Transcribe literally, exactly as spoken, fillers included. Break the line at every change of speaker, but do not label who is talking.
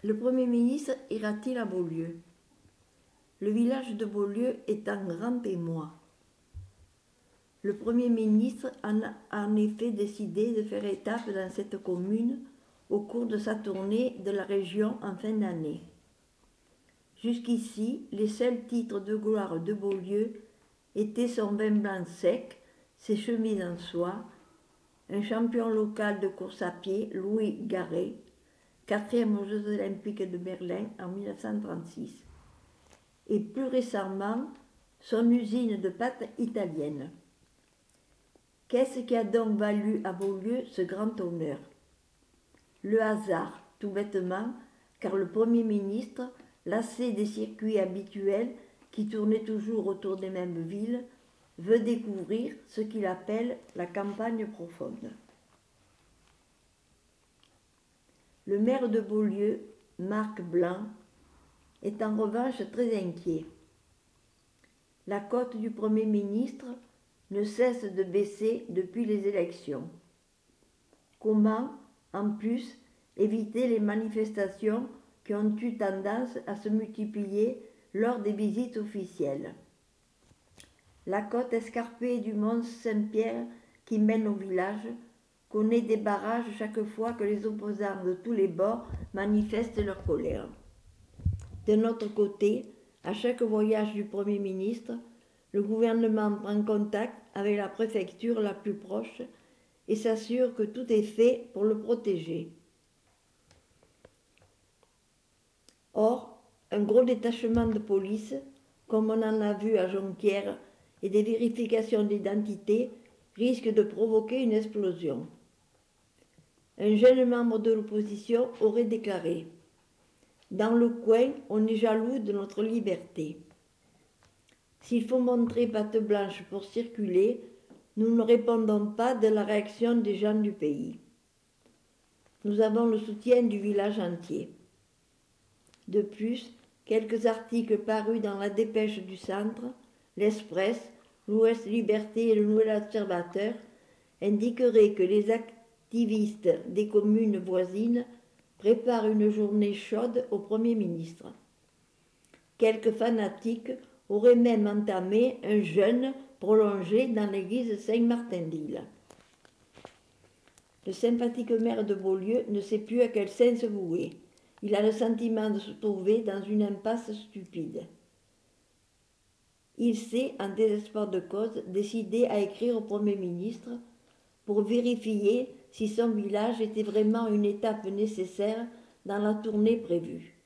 Le Premier ministre ira-t-il à Beaulieu? Le village de Beaulieu est un grand émoi. Le Premier ministre a en effet décidé de faire étape dans cette commune au cours de sa tournée de la région en fin d'année. Jusqu'ici, les seuls titres de gloire de Beaulieu étaient son vin blanc sec, ses chemises en soie, un champion local de course à pied, Louis Garret, quatrième aux Jeux olympiques de Berlin en mille neuf cent trente-six, et plus récemment, son usine de pâtes italienne. Qu'est-ce qui a donc valu à Beaulieu ce grand honneur? Le hasard, tout bêtement, car le Premier ministre, lassé des circuits habituels qui tournaient toujours autour des mêmes villes, veut découvrir ce qu'il appelle la campagne profonde. Le maire de Beaulieu, Marc Blanc, est en revanche très inquiet. La cote du Premier ministre ne cesse de baisser depuis les élections. Comment, en plus, éviter les manifestations qui ont eu tendance à se multiplier lors des visites officielles? La côte escarpée du mont Saint-Pierre qui mène au village connaît des barrages chaque fois que les opposants de tous les bords manifestent leur colère. De notre côté, à chaque voyage du Premier ministre, le gouvernement prend contact avec la préfecture la plus proche et s'assure que tout est fait pour le protéger. Or, un gros détachement de police, comme on en a vu à Jonquière, et des vérifications d'identité risquent de provoquer une explosion. Un jeune membre de l'opposition aurait déclaré « Dans le coin, on est jaloux de notre liberté. S'il faut montrer patte blanche pour circuler, nous ne répondons pas de la réaction des gens du pays. Nous avons le soutien du village entier. » De plus, quelques articles parus dans la Dépêche du Centre, l'Express, l'Ouest Liberté et le Nouvel Observateur indiqueraient que les activistes des communes voisines préparent une journée chaude au Premier ministre. Quelques fanatiques auraient même entamé un jeûne prolongé dans l'église Saint-Martin-d'Isle. Le sympathique maire de Beaulieu ne sait plus à quel saint se vouer. Il a le sentiment de se trouver dans une impasse stupide. Il s'est, en désespoir de cause, décidé à écrire au Premier ministre pour vérifier si son village était vraiment une étape nécessaire dans la tournée prévue.